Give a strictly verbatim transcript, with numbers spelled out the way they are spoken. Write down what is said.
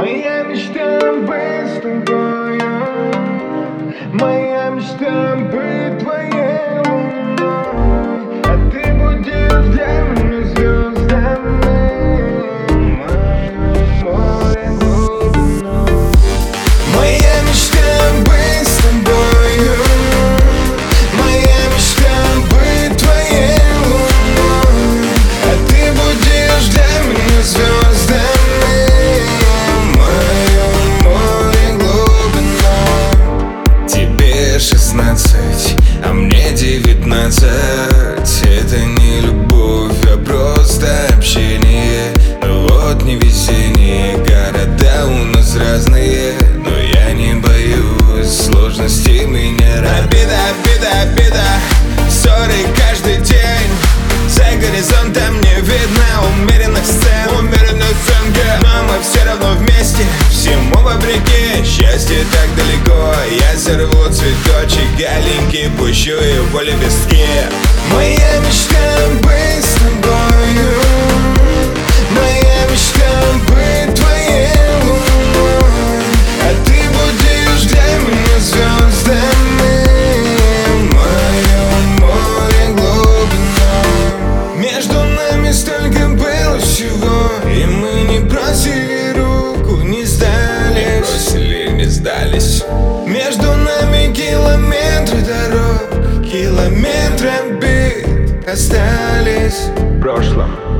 Моя мечта быть с тобою, моя мечта быть твоей луной, а ты будешь для меня звездами, мое море глубиной. Моя мечта быть с тобою, моя мечта быть твоей луной, а ты будешь для меня звездами. шестнадцать, а мне девятнадцать. Это не любовь, а просто общение. Но вот не везение, города у нас разные, но я не боюсь сложностей меня. Обида, обида, обида, ссоры каждый день. За горизонтом не видно умеренных сцен, умеренных сцен, но мы все равно вместе, всему вопреки. Счастье так далеко, я сорву цветочек галенький, пущу его лепестки. Моя мечта быть с тобою, моя мечта быть твоей луной, а ты будешь для меня звездами, мое море глубиной. Между нами столько было всего, и мы не бросили руку, не сдались, бросили, не сдались. Между нами километры дорог, километры обид остались в прошлом.